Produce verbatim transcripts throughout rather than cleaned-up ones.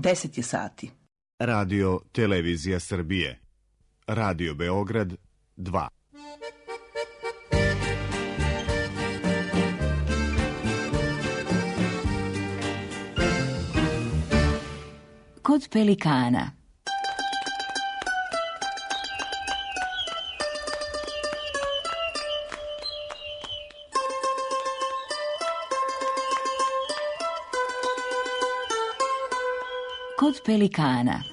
deset je sati. Radio Televizija Srbije. Radio Beograd dva. Kod pelikana. Kod pelikana.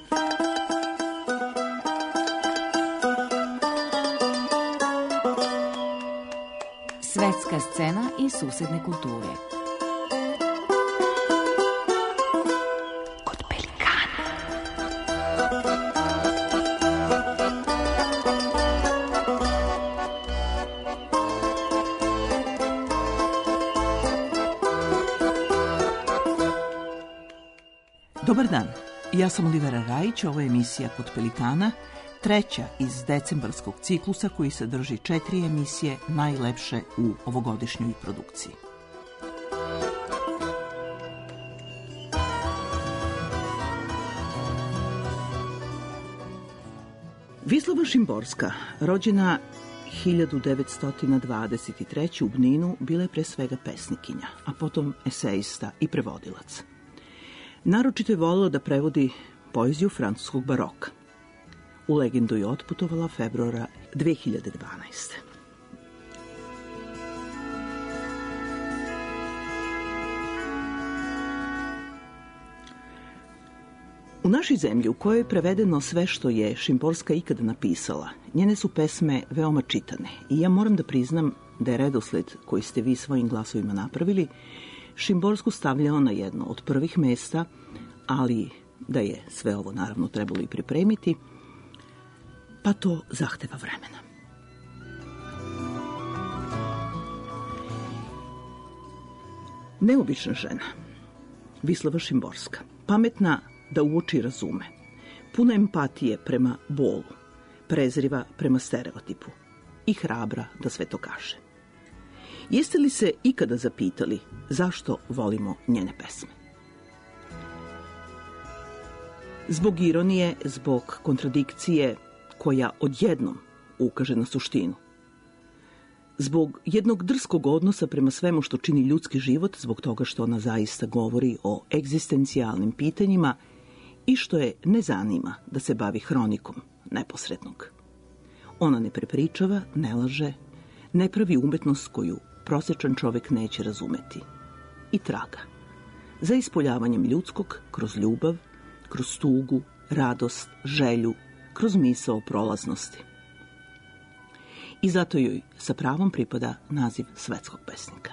Svetska scena i susedne kulture. Kod pelikana. Dobar dan, ja sam Olivera Rajić, ovo je emisija Kod pelikana, treća iz decembarskog ciklusa koji sadrži četiri emisije najlepše u ovogodišnjoj produkciji. Vislava Šimborska, rođena hiljadu devetsto dvadeset treće. u Bninu, bila je pre svega pesnikinja, a potom esejista i prevodilac. Naročito je volila da prevodi poeziju francuskog baroka. U legendu je otputovala februara dve hiljade dvanaeste. U našoj zemlji, u kojoj je prevedeno sve što je Šimborska ikada napisala, njene su pesme veoma čitane i ja moram da priznam da je redosled koji ste vi svojim glasovima napravili Šimborsku stavljao na jedno od prvih mesta, ali da je sve ovo naravno trebalo i pripremiti, pa to zahteva vremena. Neobična žena, Vislava Šimborska, pametna da uoči i razume, puna empatije prema bolu, prezriva prema stereotipu i hrabra da sve to kaže. Jeste li se ikada zapitali zašto volimo njene pesme? Zbog ironije, zbog kontradikcije koja odjednom ukaže na suštinu. Zbog jednog drskog odnosa prema svemu što čini ljudski život, zbog toga što ona zaista govori o egzistencijalnim pitanjima i što je ne zanima da se bavi hronikom neposrednog. Ona ne prepričava, ne laže, ne pravi umetnost koju prosječan čovjek neće razumeti. I traga za ispoljavanjem ljudskog kroz ljubav, kroz tugu, radost, želju, kroz misao o prolaznosti. I zato joj sa pravom pripada naziv svetskog pesnika.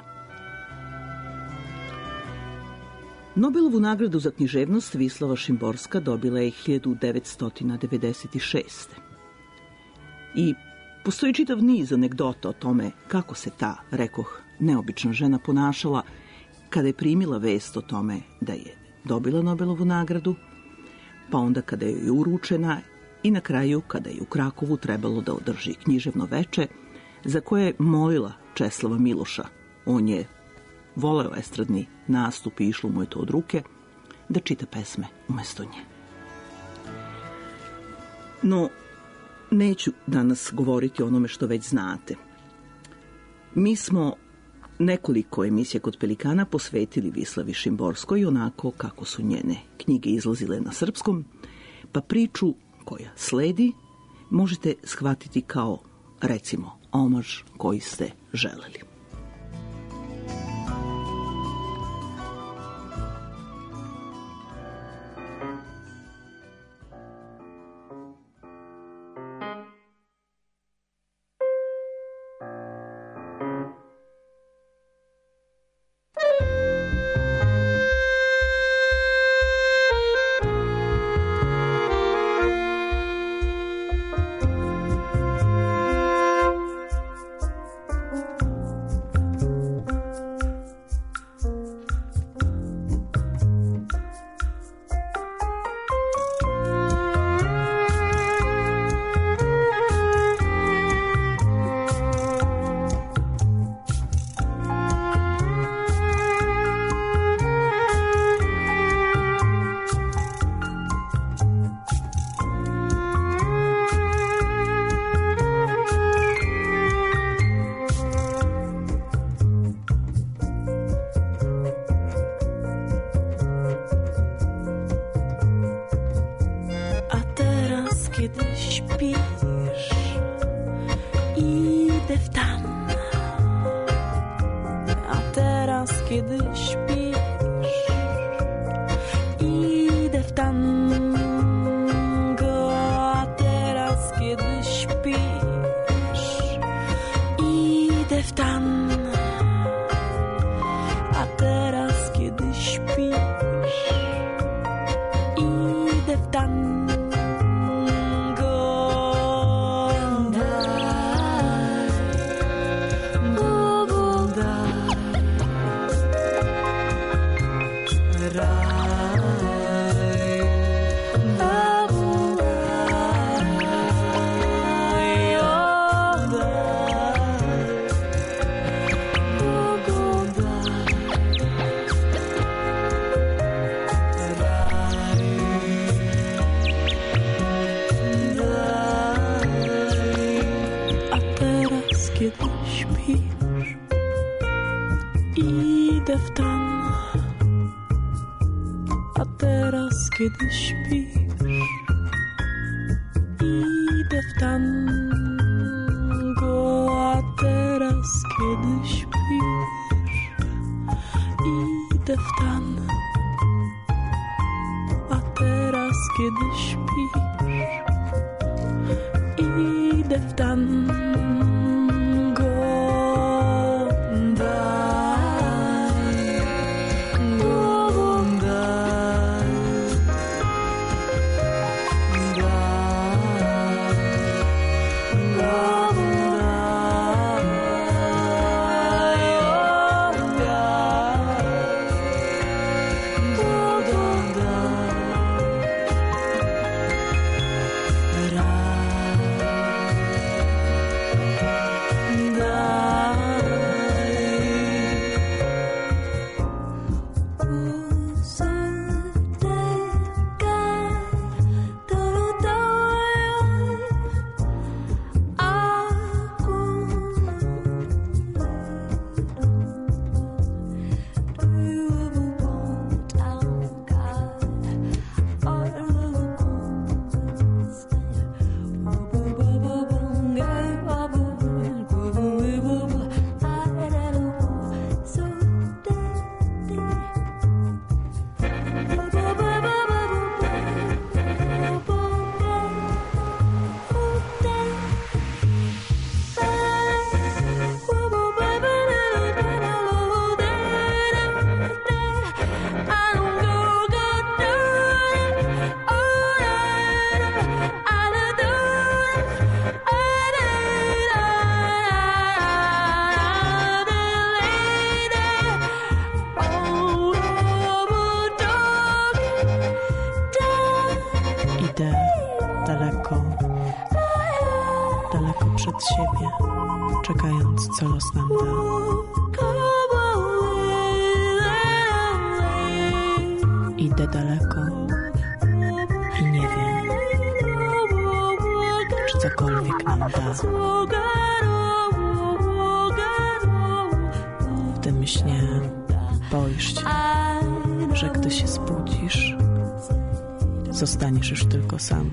Nobelovu nagradu za književnost Vislava Šimborska dobila je hiljadu devetsto devedeset šeste. I postoji čitav niz anegdota o tome kako se ta, rekoh, neobična žena ponašala kada je primila vest o tome da je dobila Nobelovu nagradu, pa onda kada je uručena i na kraju kada je u Krakovu trebalo da održi književno veče za koje je molila Česlava Miloša. On je voleo estradni nastup i išlo mu je to od ruke, da čita pesme umesto nje. No, neću danas govoriti o onome što već znate. Mi smo nekoliko emisija Kod pelikana posvetili Vislavi Šimborskoj onako kako su njene knjige izlazile na srpskom, pa priču koja sledi možete shvatiti kao, recimo, omaž koji ste želeli. kiedy śpisz, idę w tam. A teraz, kiedy śpisz, idę w tango. A teraz, kiedy śpisz, idę w tam. A teraz, kiedy śpisz, idę w tango. Kiedy śpisz, idę w tam. A teraz, kiedy śpisz, idę w tango. A teraz, kiedy śpisz, idę w tan. A teraz, kiedy śpisz, idę w tan. Daleko, daleko przed siebie, czekając, co los nam da. Idę daleko i nie wiem, czy cokolwiek nam da. W tym śnie boisz się, że gdy się zbudzisz, zostaniesz już tylko sam.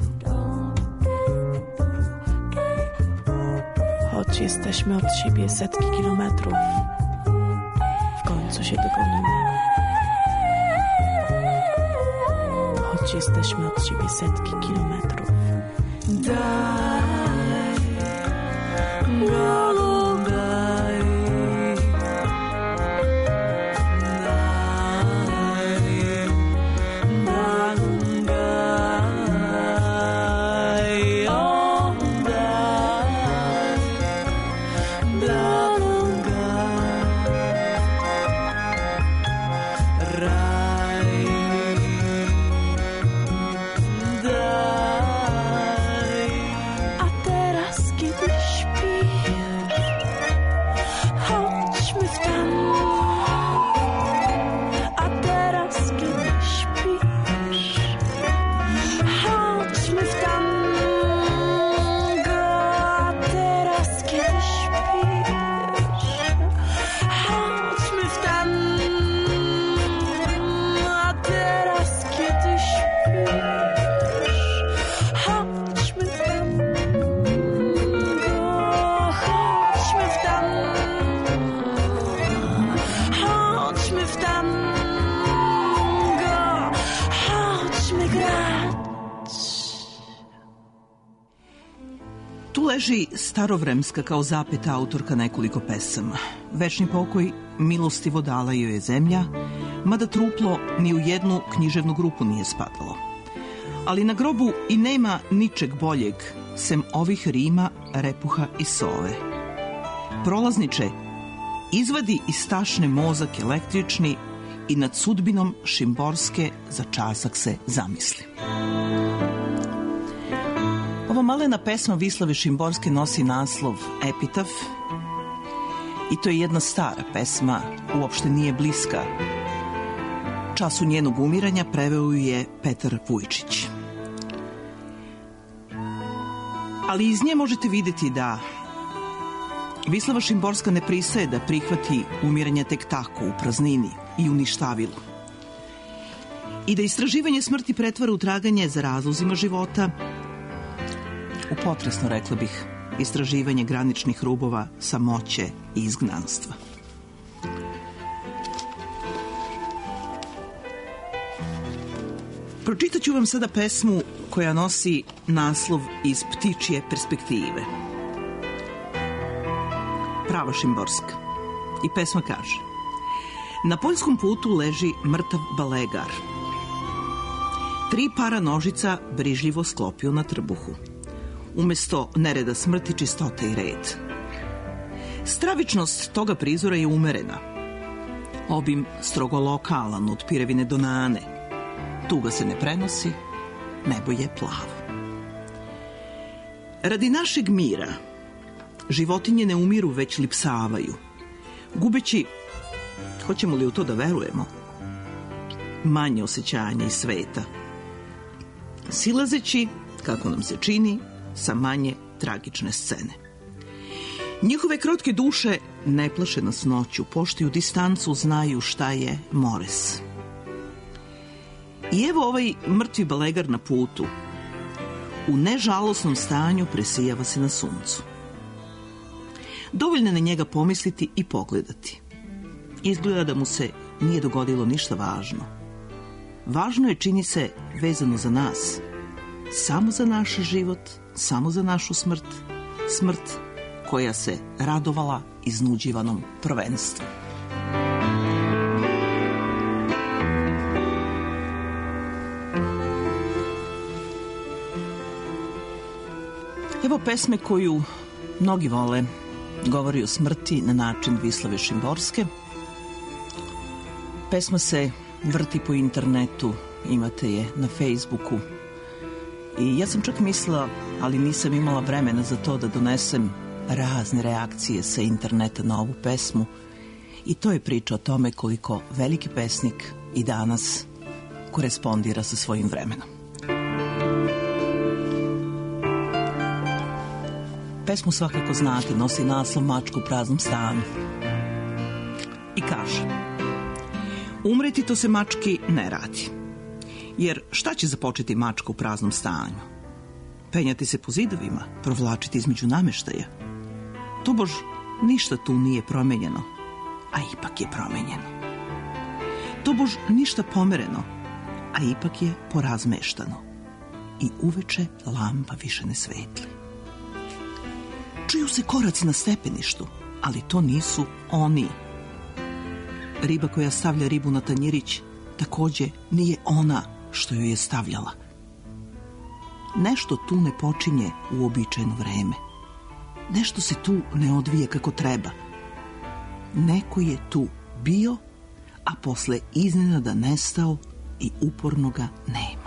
Choć jesteśmy od siebie setki kilometrów, w końcu się dogonimy. Choć jesteśmy od siebie setki kilometrów. Daj, daj, a teraz, kiedy śpisz, Tu leži starovremska kao zapeta autorka nekoliko pesama. Večni pokoj, milostivo dala joj je zemlja, mada truplo ni u jednu književnu grupu nije spadalo. Ali na grobu i nema ničeg boljeg, sem ovih rima, repuha i sove. Prolazniče, izvadi iz tašne mozak električni i nad sudbinom Šimborske za časak se zamisli. Ova malena pesma Vislave Šimborske nosi naslov Epitaf i to je jedna stara pesma, uopšte nije bliska. Času njenog umiranja preveo ju je Petar Vujčić. Ali iz nje možete vidjeti da Vislava Šimborska ne pristaje da prihvati umiranje tek tako u praznini i uništavilu. I da istraživanje smrti pretvara u traganje za razlozima života, u potresno, rekla bih, istraživanje graničnih rubova samoće i izgnanstva. Pročitat ću vam sada pesmu koja nosi naslov Iz ptičje perspektive. Prava Šimborska. I pesma kaže: na poljskom putu leži mrtav balegar. Tri para nožica brižljivo sklopio na trbuhu. Umesto nereda smrti, čistota i red. Stravičnost toga prizora je umerena. Obim strogo lokalan od Pirevine do Nane. Tuga se ne prenosi, nebo je plavo. Radi našeg mira životinje ne umiru, već lipsavaju, gubeći, hoćemo li u to da verujemo, manje osjećanja i sveta, silazeći, kako nam se čini, sa manje tragične scene. Njihove krotke duše ne plaše nas noću, poštuju distancu, znaju šta je mores. I evo ovaj mrtvi balegar na putu, u nežalosnom stanju presijava se na suncu. Dovoljno je na njega pomisliti i pogledati. Izgleda da mu se nije dogodilo ništa važno. Važno je, čini se, vezano za nas. Samo za naš život, samo za našu smrt. Smrt koja se radovala iznuđivanom prvenstvu. Evo pesme koju mnogi vole. Govori o smrti na način Vislave Šimborske. Pesma se vrti po internetu, imate je na Facebooku. I ja sam čak mislila, ali nisam imala vremena za to, da donesem razne reakcije sa interneta na ovu pesmu. I to je priča o tome koliko veliki pesnik i danas korespondira sa svojim vremenom. Pesmu svakako znate, nosi naslov Mačka u praznom stanu. I kaže: umreti to se mački ne radi. Jer šta će započeti mačka u praznom stanju? Penjati se po zidovima, provlačiti između nameštaja. Tobož ništa tu nije promenjeno, a ipak je promenjeno. Tobož ništa pomereno, a ipak je porazmeštano. I uveče lampa više ne svetli. Čuju se koraci na stepeništu, ali to nisu oni. Riba koja stavlja ribu na tanjirić takođe nije ona što joj je stavljala. Nešto tu ne počinje u uobičajeno vreme. Nešto se tu ne odvija kako treba. Neko je tu bio, a posle iznenada nestao i uporno ga nema.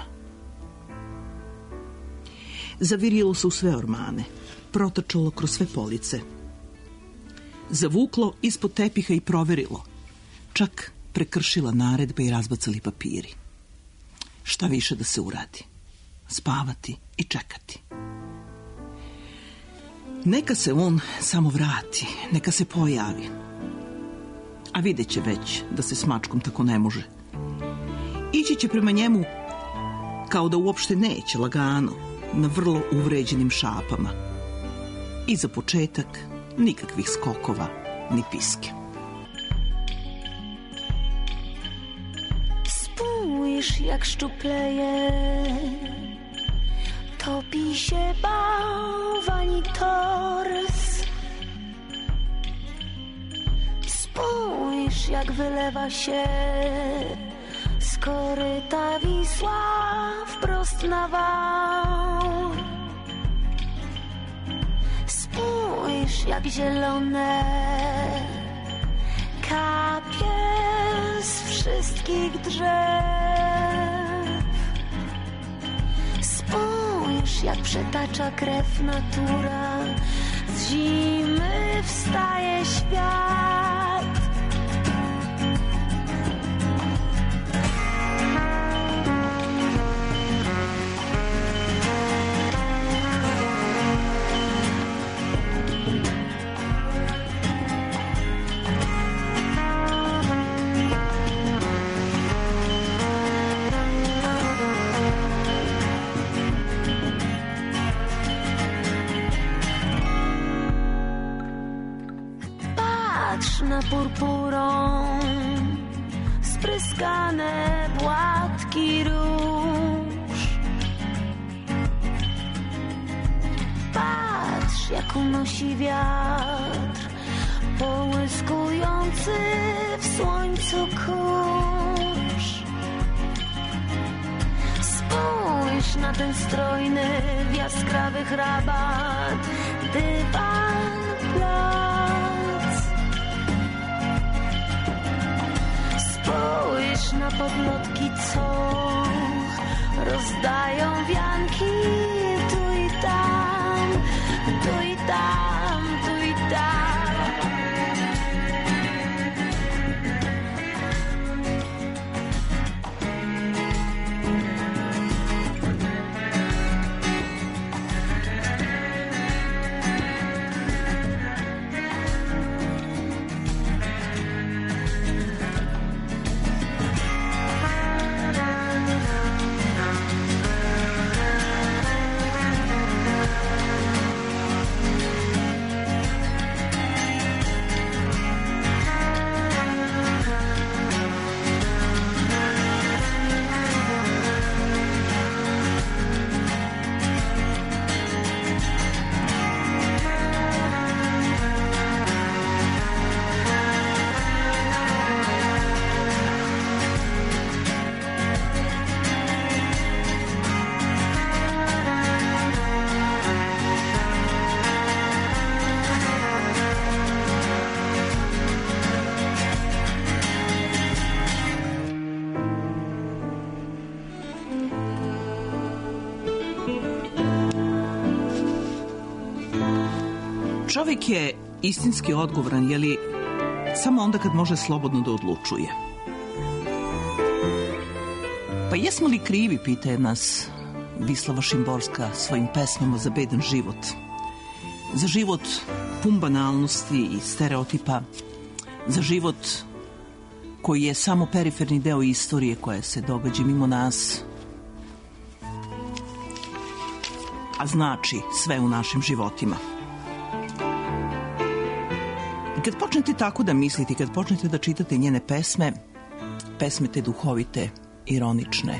Zavirilo se u sve ormane, protrčalo kroz sve police. Zavuklo ispod tepiha i proverilo. Čak prekršila naredbe i razbacali papiri. Šta više da se uradi? Spavati i čekati. Neka se on samo vrati, neka se pojavi. A vidjet će već da se s mačkom tako ne može. Ići će prema njemu kao da uopšte neće, lagano, na vrlo uvređenim šapama. I za početak nikakvih skokova ni piske. Spójrz, jak szczupleje topi się bałwani tors. Spójrz, jak wylewa się z koryta Wisła wprost na wał. Spójrz, jak zielone kapie z wszystkich drzew. Spójrz, jak przetacza krew natura, z zimy wstaje świat. Na purpurą spryskane płatki róż. Patrz, jak unosi wiatr połyskujący w słońcu kurz. Spójrz na ten strojny w jaskrawych rabat dywan plac. Spójrz na podlotki, co rozdają wianki tu i tam, tu i tam, tu i tam. Čovjek je istinski odgovoran, je li samo onda kad može slobodno da odlučuje. Pa jesmo li krivi, pitaje nas Vislava Šimborska svojim pesmama za bedan život. Za život pun banalnosti i stereotipa, za život koji je samo periferni deo istorije koja se događa mimo nas, a znači sve u našim životima. I kad počnete tako da mislite, kad počnete da čitate njene pesme, pesme te duhovite, ironične,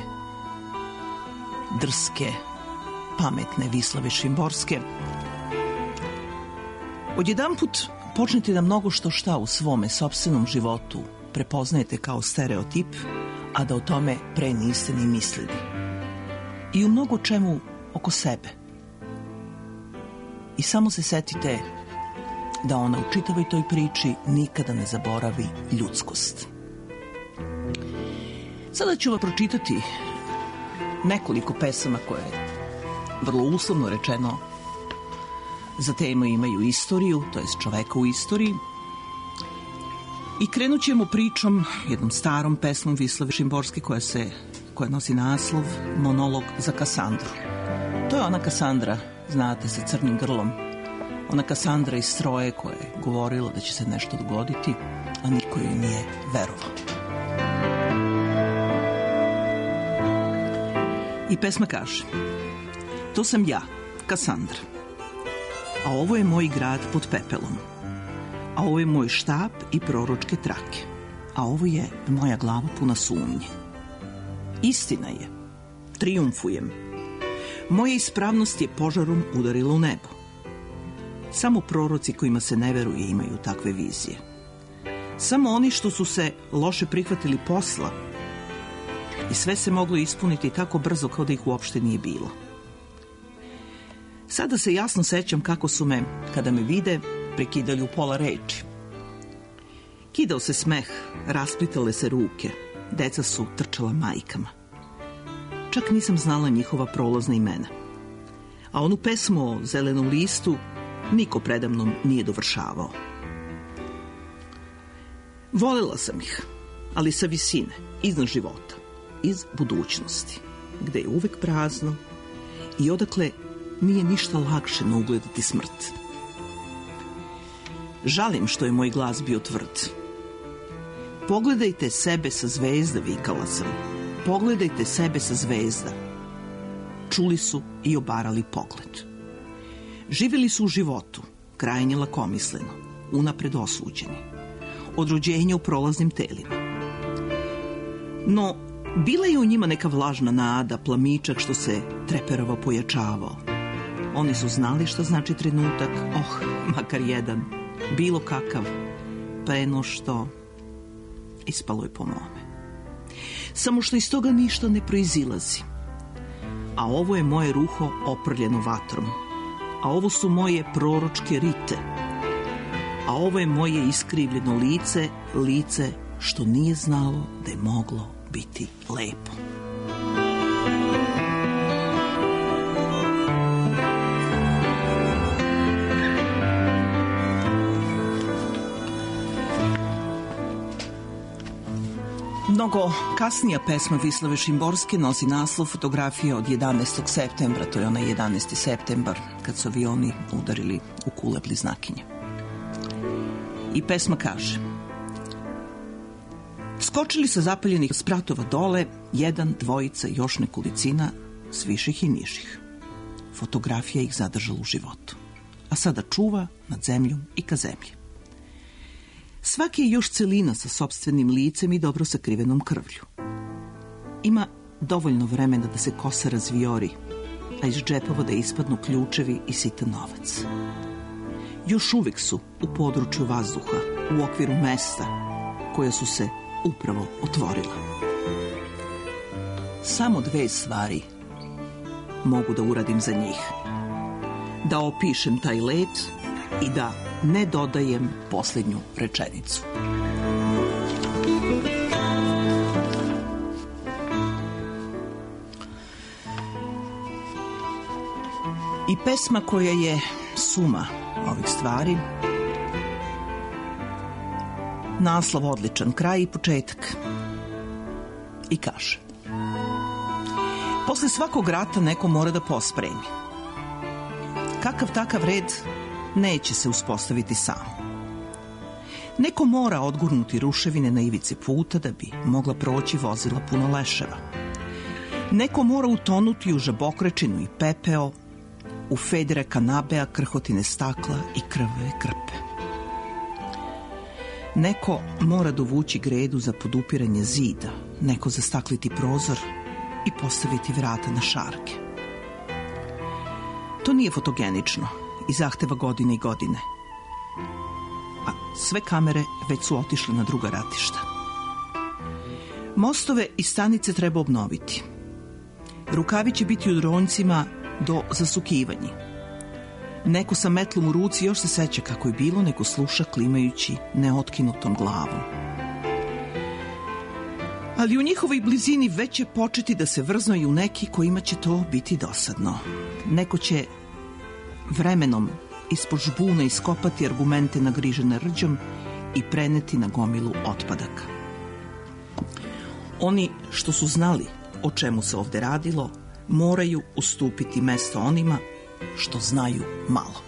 drske, pametne Vislave Šimborske, odjedanput počnete da mnogo što šta u svome sopstvenom životu prepoznajete kao stereotip, a da o tome pre niste ni mislili. I u mnogo čemu oko sebe. I samo se setite da ona u čitavoj toj priči nikada ne zaboravi ljudskost. Sada ću vam pročitati nekoliko pesama koje, vrlo uslovno rečeno, za temu imaju istoriju, to jest čoveka u istoriji. I krenut ćemo pričom, jednom starom pesmom Vislave Šimborske koja se, koja nosi naslov Monolog za Kasandru. To je ona Kasandra, znate, sa crnim grlom. Ona Kasandra iz Troje koja je govorila da će se nešto dogoditi, a niko joj nije verovao. I pesma kaže: to sam ja, Kasandra, a ovo je moj grad pod pepelom, a ovo je moj štap i proročke trake, a ovo je moja glava puna sumnje. Istina je, trijumfujem, Moja ispravnost je požarom udarila u nebo. Samo proroci kojima se ne veruje imaju takve vizije. Samo oni što su se loše prihvatili posla i sve se moglo ispuniti tako brzo kao da ih uopšte nije bilo. Sada se jasno sećam kako su me, kada me vide, prekidali u pola reči. Kidao se smeh, rasplitale se ruke, deca su trčala majkama. Čak nisam znala njihova prolazna imena. A onu pesmu o zelenom listu niko predamnom nije dovršavao. Volela sam ih, ali sa visine, iznad života, iz budućnosti, gde je uvek prazno i odakle nije ništa lakše no ugledati smrt. Žalim što je moj glas bio tvrd. Pogledajte sebe sa zvezda, vikala sam. Pogledajte sebe sa zvezda. Čuli su i obarali pogled. Živjeli su u životu, krajnje lakomisleno, unapred osuđeni. Od rođenja u prolaznim telima. No, bila je u njima neka vlažna nada, plamičak što se treperova pojačavao. Oni su znali šta znači trenutak, oh, makar jedan, bilo kakav, pa eno što ispalo je po mome. Samo što iz toga ništa ne proizilazi. A ovo je moje ruho oprljeno vatrom. A ovo su moje proročke rite. A ovo je moje iskrivljeno lice, lice što nije znalo da je moglo biti lepo. Mnogo kasnija pesma Vislave Šimborske nosi naslov Fotografije od jedanaestog septembra, to je onaj jedanaesti septembar, kad su avioni udarili u kule bliznakinje. I pesma kaže: skočili sa zapaljenih spratova dole, jedan, dvojica, još nekolicina, s viših i nižih. Fotografija ih zadržala u životu, a sada čuva nad zemljom i ka zemlji. Svaki je još celina sa sopstvenim licem i dobro sakrivenom krvlju. Ima dovoljno vremena da se kosa razvijori, a iz džepova da ispadnu ključevi i sitan novac. Još uvijek su u području vazduha, u okviru mesta koja su se upravo otvorila. Samo dve stvari mogu da uradim za njih. Da opišem taj let i da ne dodajem posljednju rečenicu. I pesma koja je suma ovih stvari, naslov odličan, kraj i početak. I kaže: posle svakog rata neko mora da pospremi. Kakav takav red neće se uspostaviti sam. Neko mora odgurnuti ruševine na ivici puta da bi mogla proći vozila puno leševa. Neko mora utonuti u žabokrečinu i pepeo, u federe kanabea, krhotine stakla i krve krpe. Neko mora dovući gredu za podupiranje zida, neko zastakliti prozor i postaviti vrata na šarke. To nije fotogenično i zahteva godine i godine. A sve kamere već su otišle na druga ratišta. Mostove i stanice treba obnoviti. Rukavi će biti u dronjcima do zasukivanja. Neko sa metlom u ruci još se seća kako je bilo, neko sluša klimajući neotkinutom glavom. Ali u njihovoj blizini već će početi da se vrznaju neki kojima će to biti dosadno. Neko će vremenom ispod žbuna iskopati argumente nagrižene rđom i preneti na gomilu otpadaka. Oni što su znali o čemu se ovde radilo, moraju ustupiti mesto onima što znaju malo.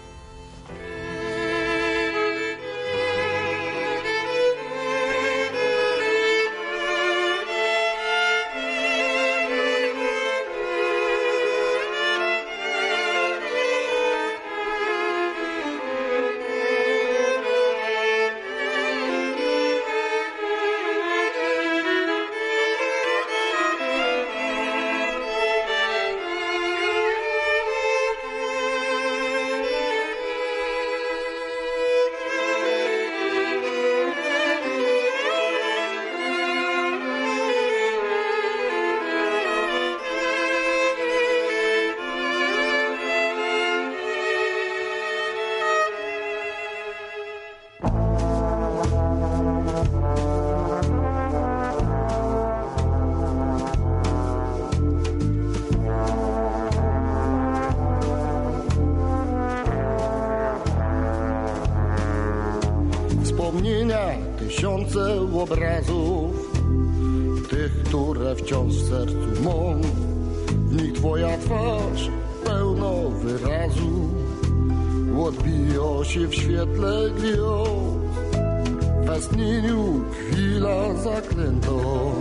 tysiące obrazów, tych, które wciąż w sercu mą. W nich twoja twarz pełno wyrazu, odbija się w świetle gwiazd. W westchnieniu chwila zaklęta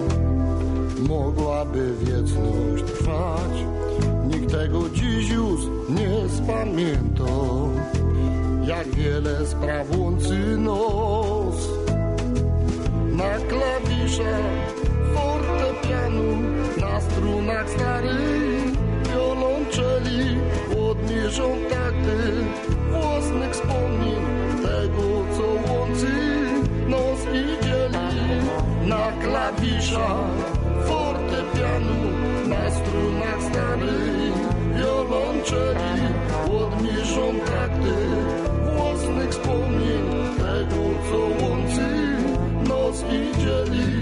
mogłaby wieczność trwać. Nikt tego dziś już nie spamięta, jak wiele spraw łączy nos. Na klawiszach fortepianu, na strunach starych wiolonczeli odmierzą takty własnych wspomnień, tego co łączy nos i dzieli. Na klawiszach fortepianu, na strunach starych wiolonczeli odmierzą takty własnych wspomnień, tego co łączy nos i dzieli.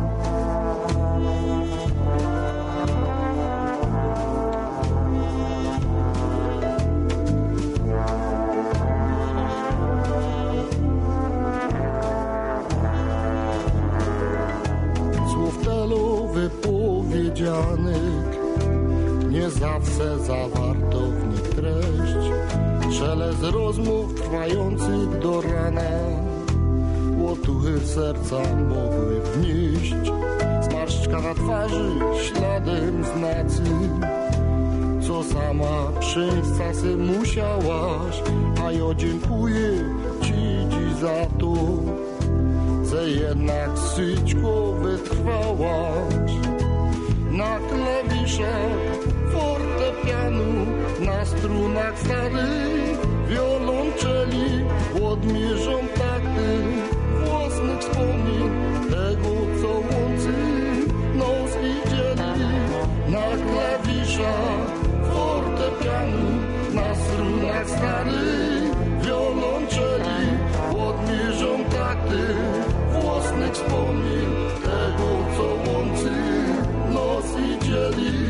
Wypowiedzianych nie zawsze zawarto w nich treść. Szelest rozmów trwających do rana łotuchy serca mogły wnieść. Zmarszczka na twarzy śladem znacy, co sama przyjść czasem musiałaś. A ja dziękuję ci dziś za to, że jednak syćko wytrwałaś. Na klawiszach fortepianu, na strunach starych wiolonczeli odmierzą takty własnych wspomnień, tego co łączy nos i dzieli. Na klawiszach fortepianu, na strunach starych wiolonczeli odmierzą takty własnych wspomnień, tego co łączy nos i dzieli.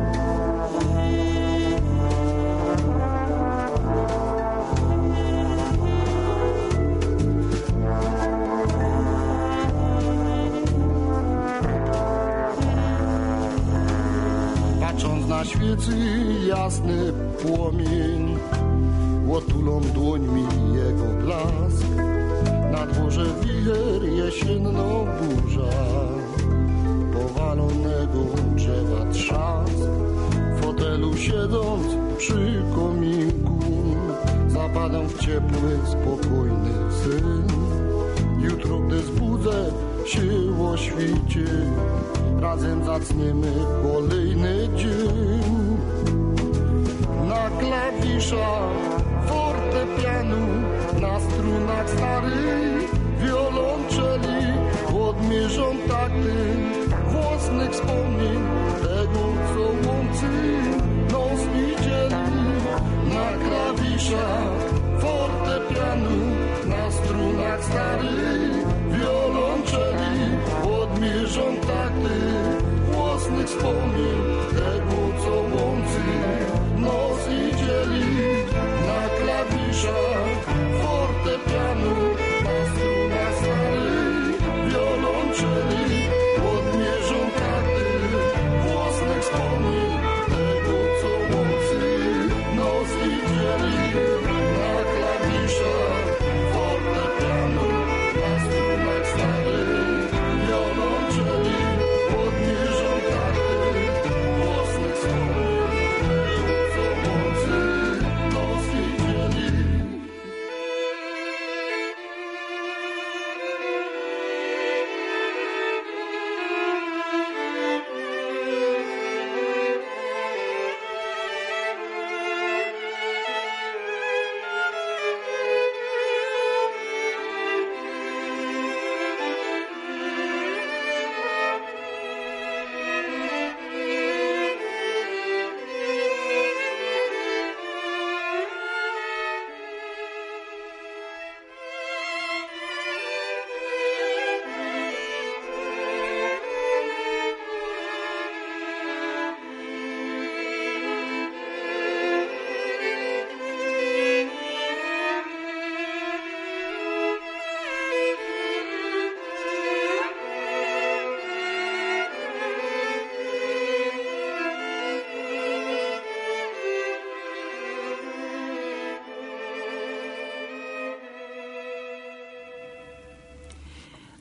Patrząc na świecy jasny płomień, otulą dłońmi jego blask. Na dworze wicher jesienno burza, powalonego drzewa trzask. W fotelu siedząc przy kominku, zapadam w ciepły, spokojny sen. Jutro, gdy zbudzę się o świcie, razem zaczniemy kolejny dzień. Na klawiszach fortepianu, na strunach starych wiolonczeli odmierzą takty własnych wspomnień, tego co łączy nos i dzieli. Na klawiszach fortepianu, na strunach starych wiolonczeli odmierzą takty własnych wspomnień, tego co łączy nos i dzieli. Na klawiszach fortepianu, na strunach starych wiolonczeli odmierzą takty własnych wspomnień, tego co łączy nos i dzieli.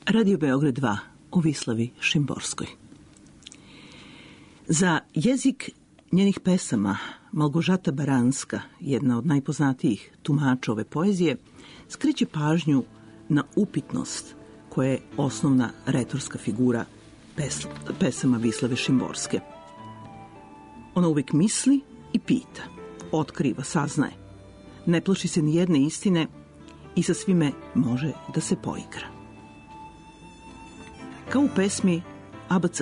Radio Beograd dva u Vislavi Šimborskoj. Za jezik njenih pesama Malgožata Baranska, jedna od najpoznatijih tumača ove poezije, skreće pažnju na upitnost koja je osnovna retorska figura pes, pesama Vislave Šimborske. Ona uvijek misli i pita, otkriva, saznaje. Ne plaši se ni jedne istine i sa svime može da se poigra. Kao u pesmi A B C,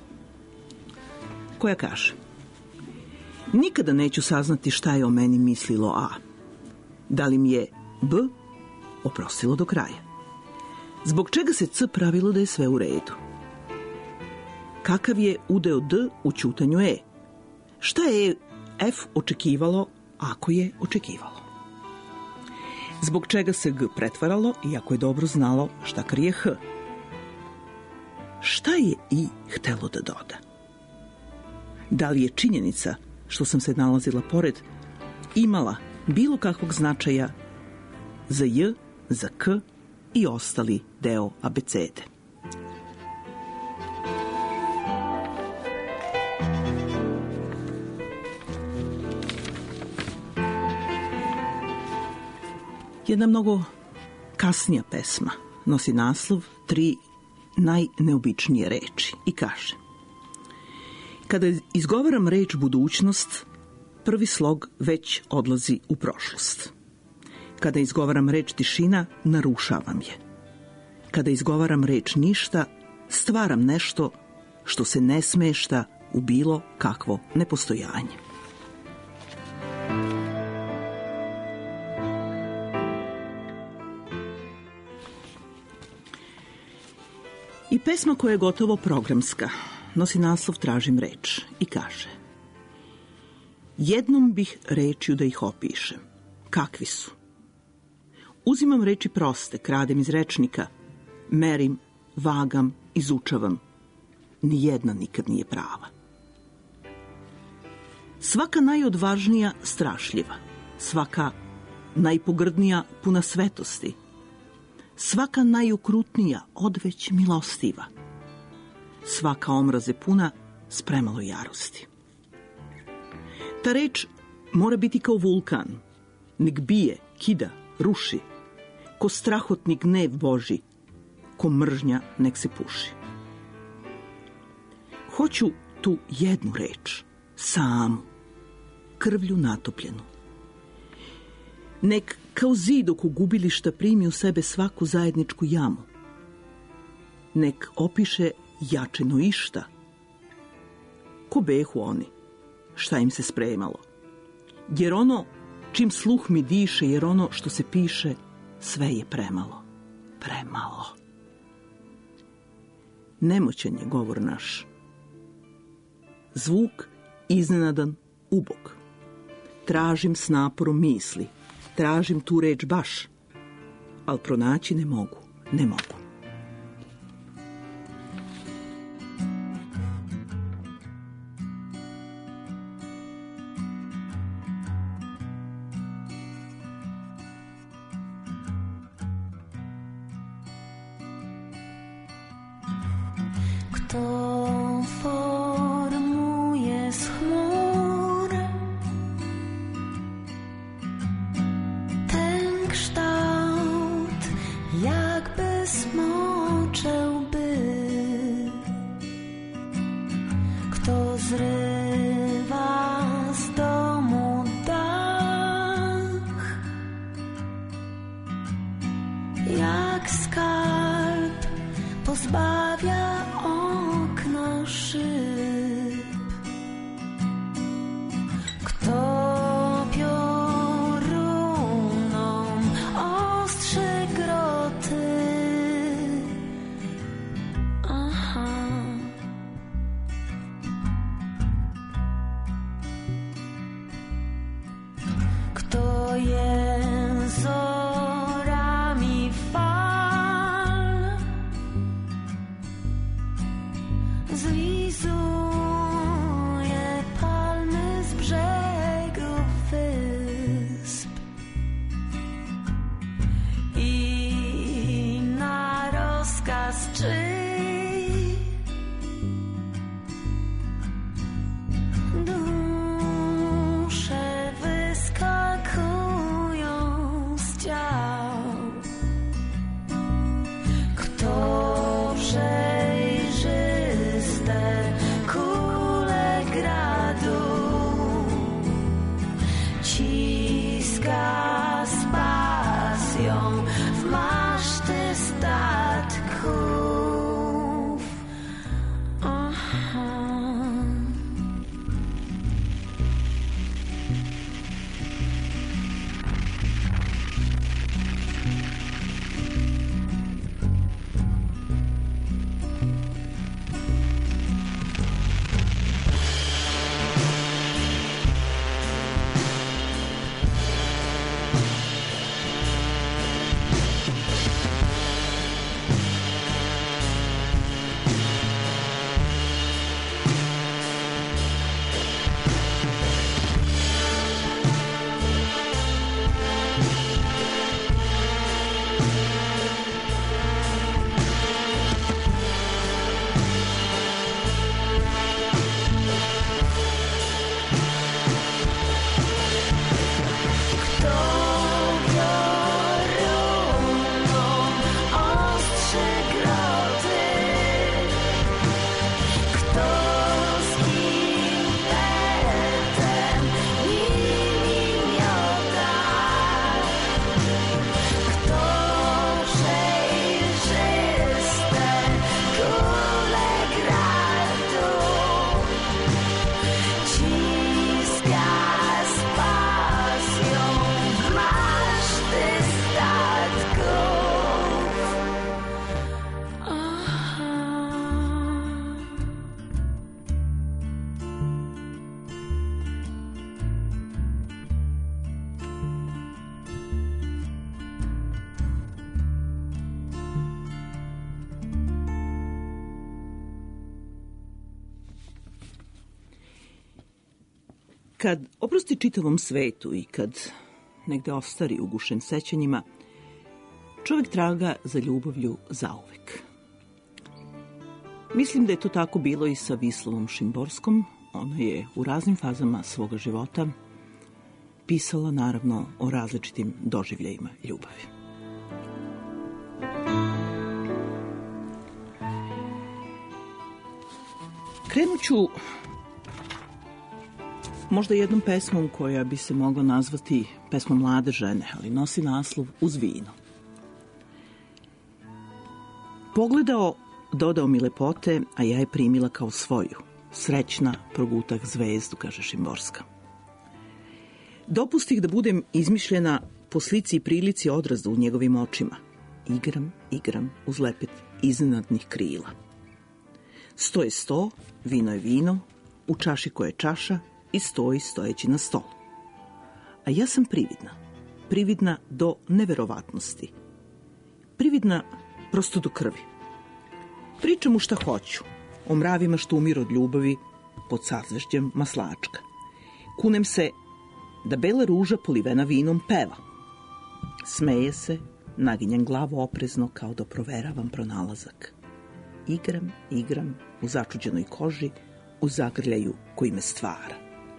koja kaže: nikada neću saznati šta je o meni mislilo A. Da li mi je B oprostilo do kraja? Zbog čega se C pravilo da je sve u redu? Kakav je udeo D u ćutanju E? Šta je F očekivalo ako je očekivalo? Zbog čega se G pretvaralo iako je dobro znalo šta krije H? Šta je I htelo da doda? Da li je činjenica što sam se nalazila pored imala bilo kakvog značaja za J, za K i ostali deo abecede? Jedna mnogo kasnija pesma nosi naslov Tri najneobičnije reči i kaže: kada izgovaram reč budućnost, prvi slog već odlazi u prošlost. Kada izgovaram reč tišina, narušavam je. Kada izgovaram reč ništa, stvaram nešto što se ne smešta u bilo kakvo nepostojanje. I pesma koja je gotovo programska nosi naslov Tražim reč i kaže: jednom bih rečju da ih opišem. Kakvi su? Uzimam reči proste, kradem iz rečnika, merim, vagam, izučavam. Nijedna nikad nije prava. Svaka najodvažnija strašljiva, svaka najpogrdnija puna svetosti, svaka najukrutnija odveć milostiva, svaka omraze puna s premalo jarosti. Ta reč mora biti kao vulkan, nek bije, kida, ruši, ko strahotni gnev Boži, ko mržnja nek se puši. Hoću tu jednu reč, samu, krvlju natopljenu. Nek kao zid oko gubilišta primi u sebe svaku zajedničku jamu. Nek opiše jačeno išta. Ko behu oni, šta im se spremalo? Jer ono čim sluh mi diše, jer ono što se piše, sve je premalo, premalo. Nemoćan je govor naš. Zvuk iznenadan ubog. Tražim s naporom misli, tražim tu reč baš, ali pronaći ne mogu, ne mogu. Kto formuje z chmury ten kształt, jakby smoczę by. Kto zrywa z domu dach, jak skarb pozbawia okna Kad oprosti čitavom svetu i kad negde ostari ugušen sećanjima, čovjek traga za ljubavlju zauvek. Mislim da je to tako bilo i sa Vislovom Šimborskom. Ona je u raznim fazama svoga života pisala naravno o različitim doživljajima ljubavi. Krenut ću možda jednom pesmom koja bi se mogla nazvati pesmom mlade žene, ali nosi naslov Uz vino. Pogledao, dodao mi lepote, a ja je primila kao svoju. Srećna, progutah zvezdu, kaže Šimborska. Dopustih da budem izmišljena po slici i prilici odrazda u njegovim očima. Igram, igram uz lepet iznenadnih krila. Sto je sto, vino je vino, u čaši koja je čaša i stoji stojeći na stolu. A ja sam prividna, prividna do neverovatnosti. Prividna prosto do krvi. Pričam mu šta hoću, o mravima što umiru od ljubavi pod sazvežđem maslačka. Kunem se da bela ruža polivena vinom peva. Smeje se, naginjem glavu oprezno kao da proveravam pronalazak. Igram, igram u začuđenoj koži, u zagrljaju koji me stvara.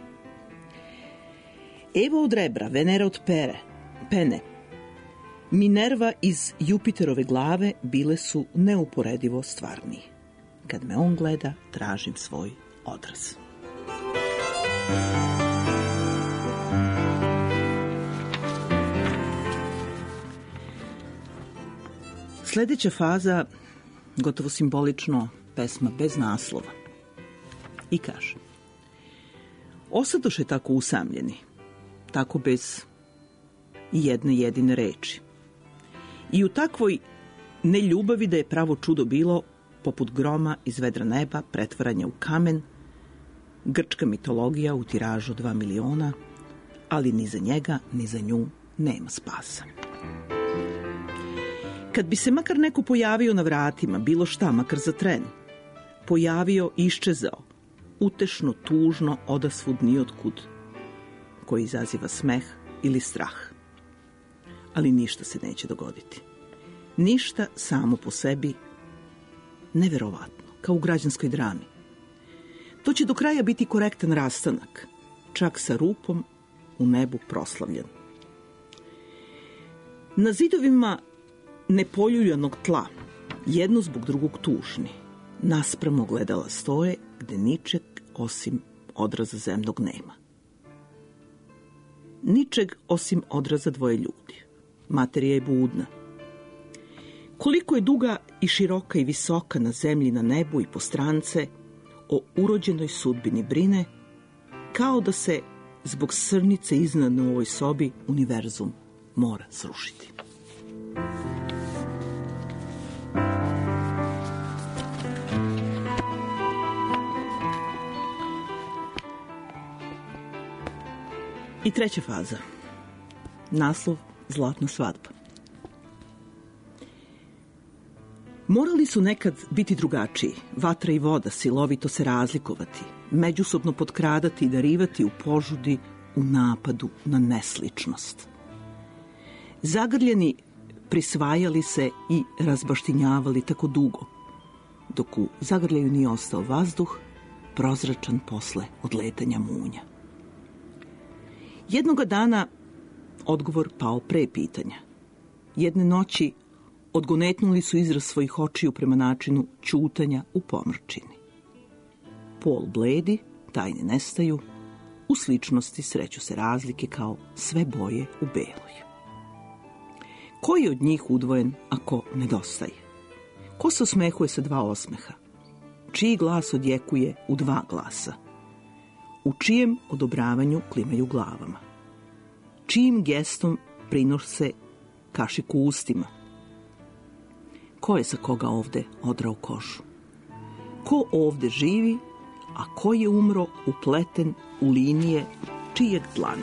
Evo od rebra, Venera od pere, pene, Minerva iz Jupiterove glave bile su neuporedivo stvarniji. Kad me on gleda, tražim svoj odraz. Sljedeća faza, gotovo simbolično, pesma bez naslova. I kaže: osadoše tako usamljeni, tako bez jedne jedine reči. I u takvoj neljubavi da je pravo čudo bilo, poput groma iz vedra neba, pretvaranja u kamen, grčka mitologija u tiražu dva miliona, ali ni za njega, ni za nju nema spasa. Kad bi se makar neko pojavio na vratima, bilo šta, makar za tren, pojavio i iščezao, utešno, tužno, odasvud niotkud, koji izaziva smeh ili strah. Ali ništa se neće dogoditi. Ništa samo po sebi, neverovatno, kao u građanskoj drami. To će do kraja biti korektan rastanak, čak sa rupom u nebu proslavljen. Na zidovima nepoljuljanog tla, jedno zbog drugog tužni, naspramo gledala stoje, gde ničeg osim odraza zemnog nema. Ničeg osim odraza dvoje ljudi. Materija je budna. Koliko je duga i široka i visoka na zemlji, na nebu i po strance, o urođenoj sudbini brine, kao da se zbog srnice iznad u ovoj sobi univerzum mora srušiti. I treća faza. Naslov Zlatna svadba. Morali su nekad biti drugačiji, vatra i voda, silovito se razlikovati, međusobno potkradati i darivati u požudi, u napadu na nesličnost. Zagrljeni prisvajali se i razbaštinjavali tako dugo, dok u zagrljaju nije ostao vazduh, prozračan posle odletanja munja. Jednoga dana odgovor pao pre pitanja. Jedne noći odgonetnuli su izraz svojih očiju prema načinu ćutanja u pomrčini. Pol bledi, tajne nestaju, u sličnosti sreću se razlike kao sve boje u beloj. Koji je od njih udvojen ako nedostaje? Ko se osmehuje sa dva osmeha? Čiji glas odjekuje u dva glasa? U čijem odobravanju klimaju glavama? Čijim gestom prinose kašiku ustima? Ko je za koga ovde odrao kožu? Ko ovde živi, a ko je umro upleten u linije čijeg dlana?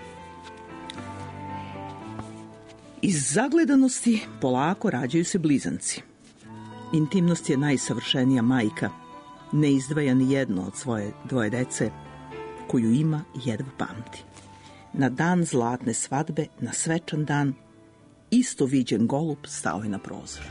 Iz zagledanosti polako rađaju se blizanci. Intimnost je najsavršenija majka, ne izdvaja ni jedno od svoje dvoje dece, koju ima i jedva pamti. Na dan zlatne svadbe, na svečan dan, isto viđen golub stao je na prozor.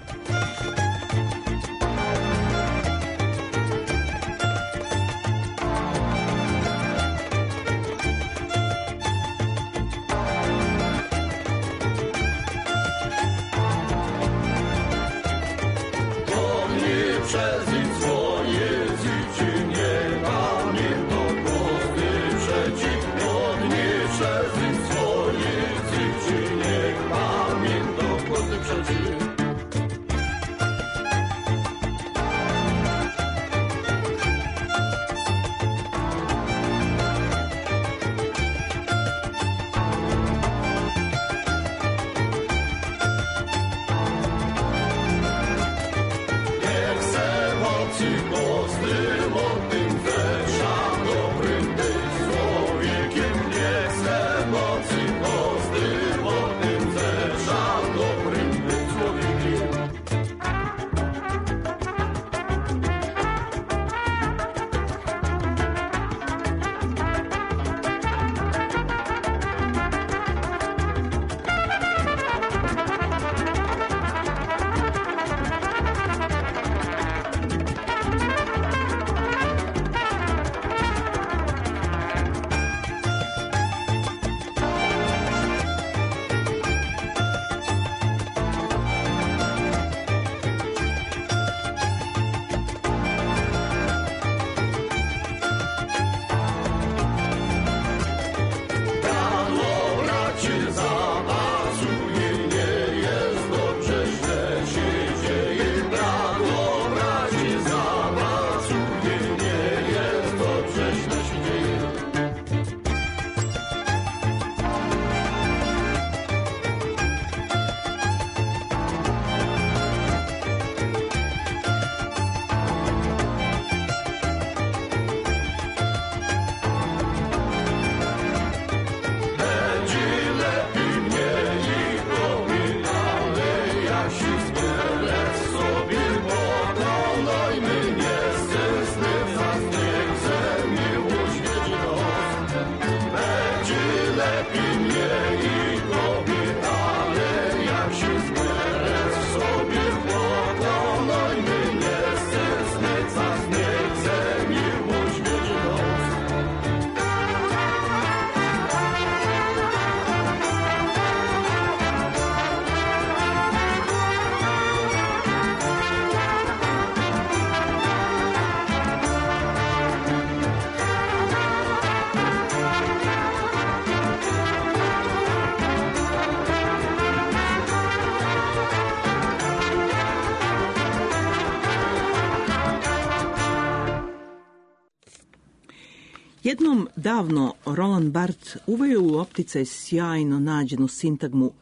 Jednom davno Roland Barthes uveo u opticaj sjajno nađenu sintagmu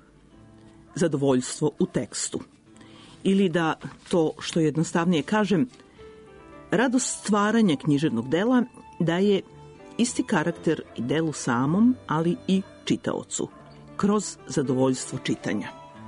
zadovoljstvo u tekstu. Ili da to što jednostavnije kažem, radost stvaranja književnog dela daje isti karakter i delu samom, ali i čitaocu, kroz zadovoljstvo čitanja.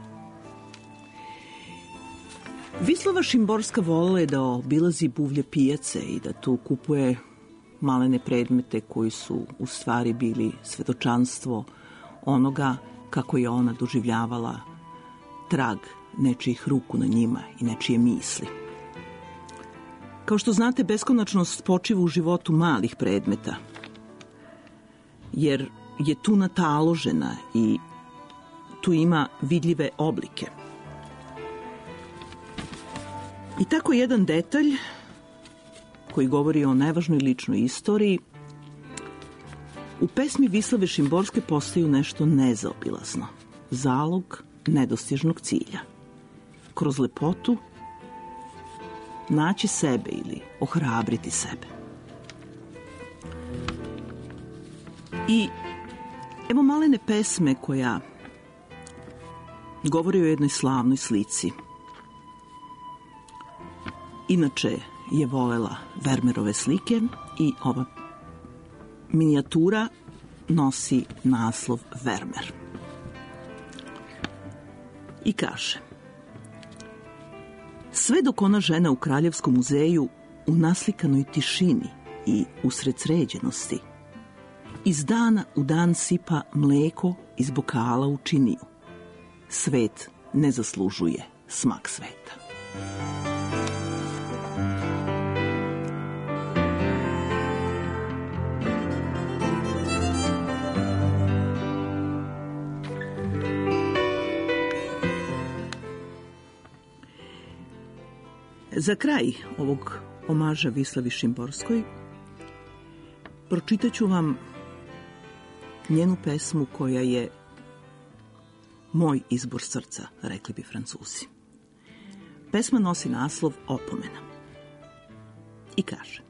Vislava Šimborska volela je da obilazi buvlje pijace i da tu kupuje malene predmete koji su u stvari bili svedočanstvo onoga kako je ona doživljavala trag nečijih ruku na njima i nečije misli. Kao što znate, beskonačnost počiva u životu malih predmeta, jer je tu nataložena i tu ima vidljive oblike. I tako jedan detalj koji govori o nevažnoj ličnoj istoriji, u pesmi Vislave Šimborske postaju nešto nezaobilazno, zalog nedostižnog cilja. Kroz lepotu naći sebe ili ohrabriti sebe. I evo malene pesme koja govori o jednoj slavnoj slici. Inače je volela Vermeerove slike i ova minijatura nosi naslov Vermeer. I kaže: sve dok ona žena u Kraljevskom muzeju u naslikanoj tišini i usred sređenosti iz dana u dan sipa mleko iz bokala u činiju. Svet ne zaslužuje smak sveta. Za kraj ovog omaža Vislavi Šimborskoj pročitat ću vam njenu pesmu koja je moj izbor srca, rekli bi Francuzi. Pesma nosi naslov Opomena i kaže: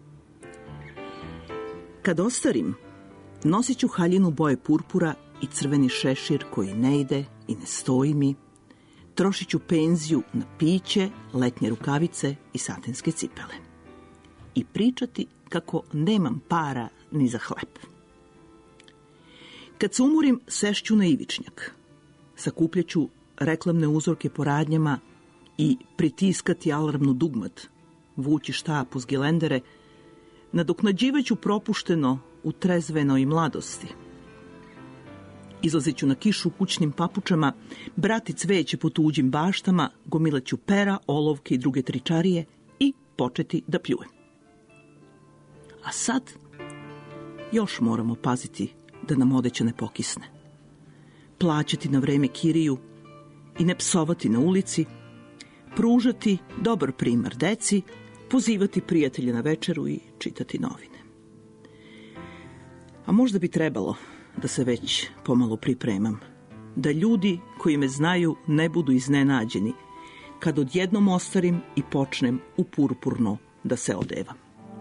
kad ostarim, nosit ću haljinu boje purpura i crveni šešir koji ne ide i ne stoji mi. Trošit ću penziju na piće, letnje rukavice i satinske cipele. I pričati kako nemam para ni za hleb. Kad se umurim, sešću na ivičnjak. Sakupljaću reklamne uzorke po radnjama i pritiskati alarmnu dugmad, vući štap uz gilendere, nadoknađivaću propušteno u trezvenoj mladosti. Izlazit ću na kišu u kućnim papučama, brati cveće po tuđim baštama, gomilaću pera, olovke i druge tričarije i početi da pljujem. A sad još moramo paziti da nam odeća ne pokisne. Plaćati na vreme kiriju i ne psovati na ulici, pružati dobar primer deci, pozivati prijatelje na večeru i čitati novine. A možda bi trebalo da se već pomalo pripremam, da ljudi koji me znaju ne budu iznenađeni kad odjednom ostarim i počnem u purpurno da se odevam.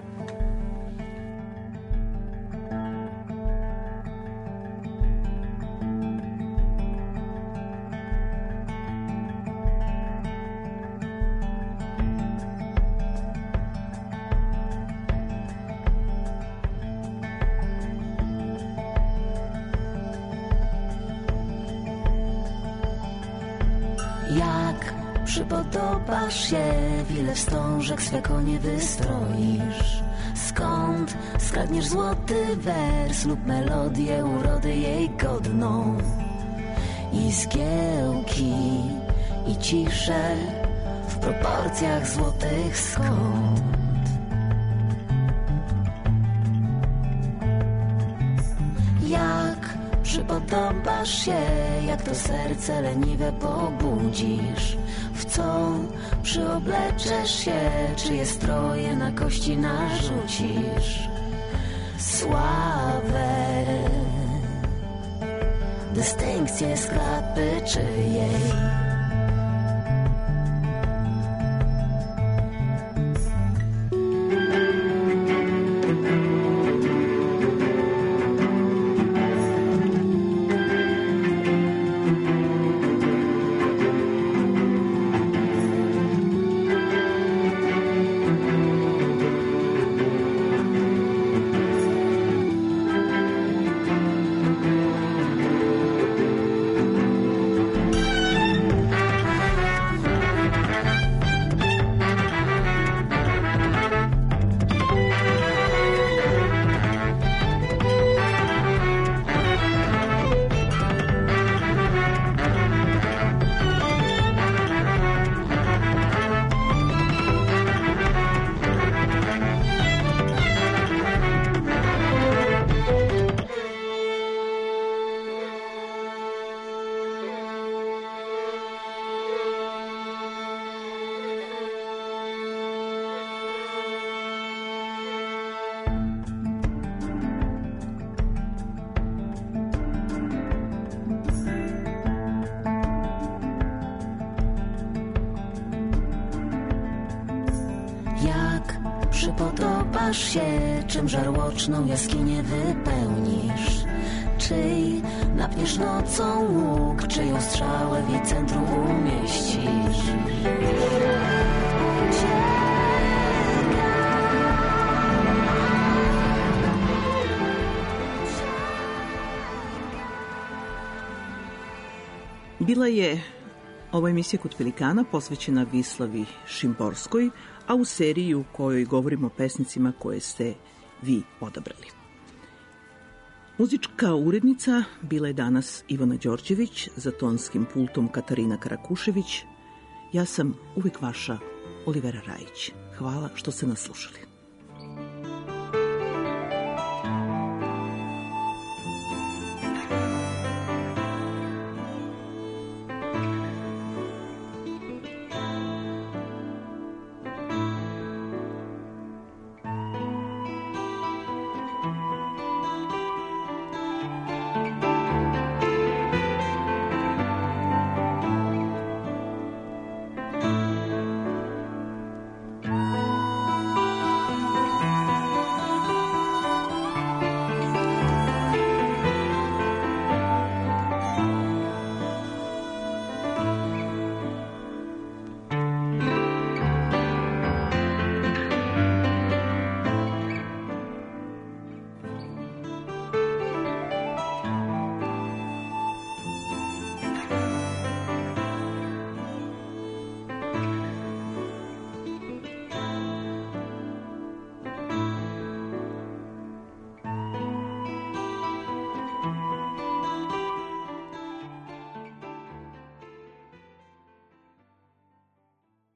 Jak przypodobasz się, wiele wstążek swe konie wystroisz. Skąd skradniesz złoty wers lub melodię urody jej godną? I zgiełki, i ciszę w proporcjach złotych skąd? Jak przypodobasz się, jak to serce leniwe pobudzisz? W co przyobleczesz się, czyje stroje na kości narzucisz? Sławę, dystynkcję sklepy czyjej? Przypodobasz się, czym żarłoczną jaskinię wypełnisz? Czyj napniesz nocą łuk, czyją strzałę w jej centrum umieścisz? Bila je ova emisija Kod pelikana posvećena Vislavi Šimborskoj, a u seriji u kojoj govorimo o pesnicima koje ste vi odabrali. Muzička urednica bila je danas Ivana Đorđević, za tonskim pultom Katarina Karakušević. Ja sam uvijek vaša Olivera Rajić. Hvala što ste nas slušali.